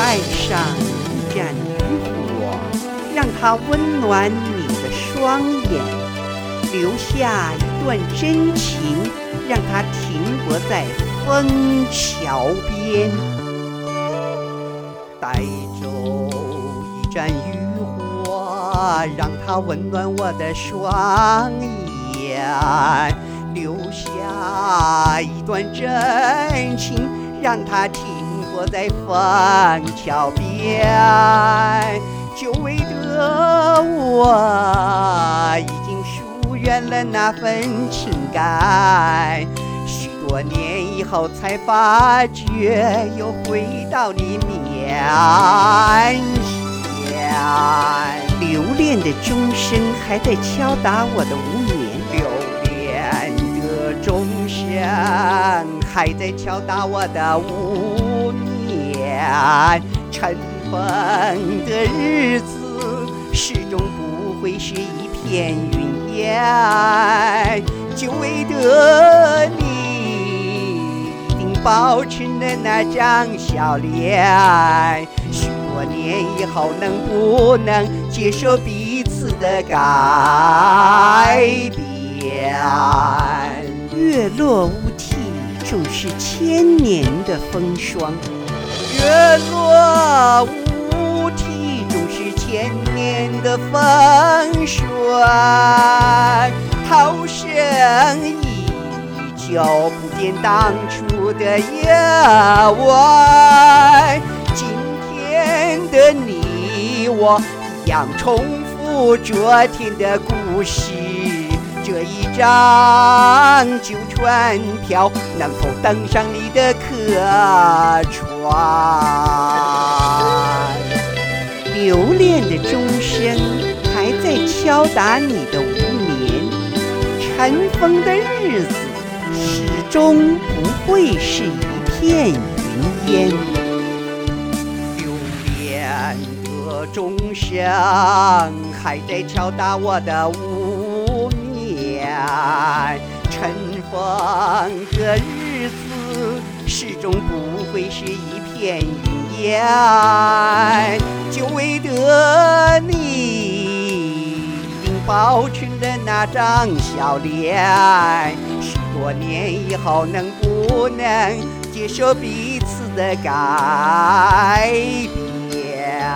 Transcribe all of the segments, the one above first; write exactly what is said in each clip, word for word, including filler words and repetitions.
带上一盏渔火，让它温暖你的双眼，留下一段真情，让它停泊在枫桥边。带走一盏渔火，让它温暖我的双眼，留下一段真情，让它停泊在枫桥边。久违的我已经疏远了那份情感，许多年以后才发觉又回到你面前。留恋的钟声还在敲打我的无眠，留恋的钟声还在敲打我的无眠。尘封的日子始终不会是一片云烟，久违的你一定保持了那张笑脸。许多年以后能不能接受彼此的改变？月落乌啼总是千年的风霜，月落乌啼总是千年的风霜。涛声依旧不见当初的夜晚，今天的你我一样重复昨天的故事。这一张旧船票能否登上你的客船？留恋的钟声还在敲打你的无眠，尘封的日子始终不会是一片云烟。留恋的钟声还在敲打我的无眠，尘封的日子始终不会是一片云烟。久违的你一定保持着那张笑脸，许多年以后能不能接受彼此的改变？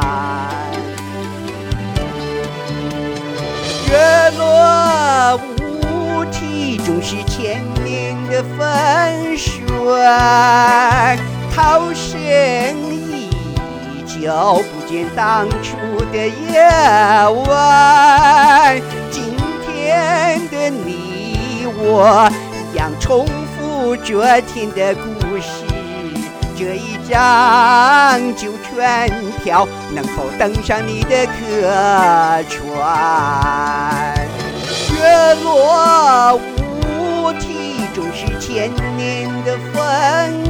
月落乌啼总是千年的风霜，涛声依旧不见当初的夜晚。今天的你我一样重复昨天的故事。这一张旧船票能否登上你的客船？月落乌啼总是千年的风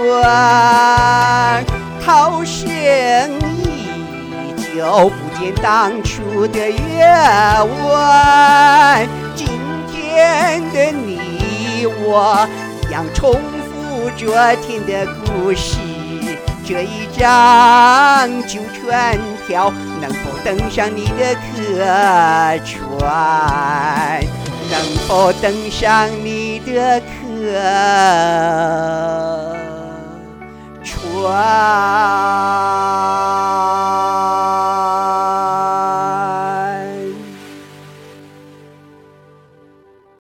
霜，涛声依旧不见当初的夜晚。今天的你我一样重复昨天的故事。这一张旧船票能否登上你的客船？能否登上你的客船？